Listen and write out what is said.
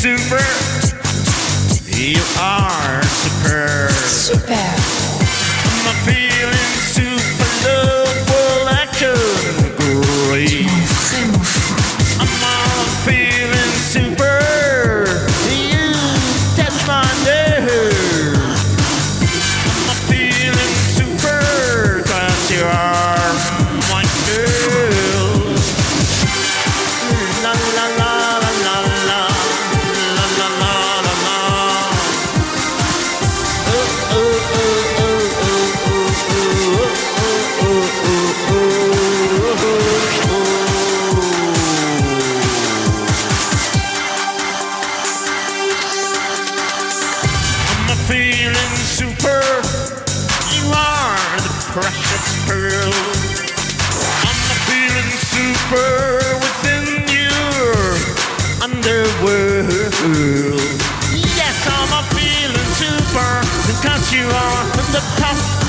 super. You are super. Super. I'm feeling super love. Well, I could agree. Vraiment fou. I'm feeling super. You touch my nerve. I'm feeling super. 'Cause you are my girl. La la la la la la. La la la la la. Oh oh oh oh oh oh oh oh oh oh oh oh. I'm feeling super. You are the precious pearl. I'm feeling super within your underworld. Yes, I'm feeling super because you are the top